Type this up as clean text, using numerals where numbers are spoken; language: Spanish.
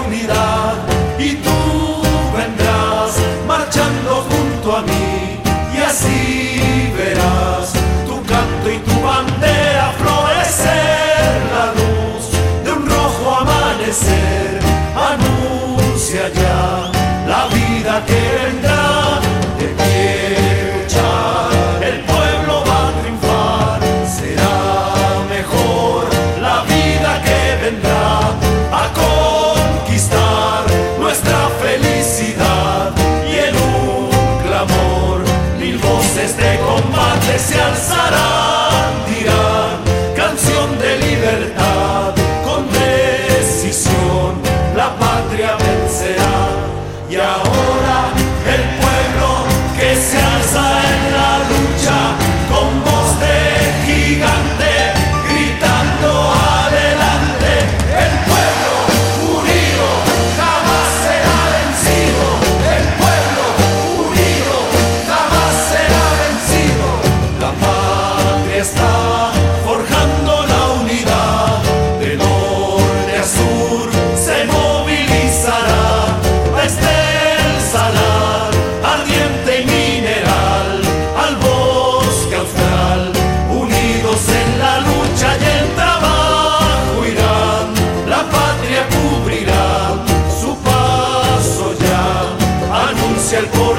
unidad, y tú vendrás marchando junto a mí, y así verás tu canto y tu bandera florecer. La luz de un rojo amanecer anuncia ya la vida que vendrá. De pie luchar, el pueblo va a triunfar, será mejor la vida que vendrá, a conquistar nuestra felicidad, y en un clamor mil voces de combate se alzarán, dirán canción de libertad, con decisión la patria vencerá. Y ahora el pueblo que se alza en la lucha, con voz de gigante, gritando adelante. El pueblo unido jamás será vencido. El pueblo unido jamás será vencido. La patria está forjando la unidad, de norte a sur se movilizará. Desde el salar ardiente y mineral al bosque austral, unidos en la lucha y el trabajo irán. La patria cubrirá su paso ya, anuncia el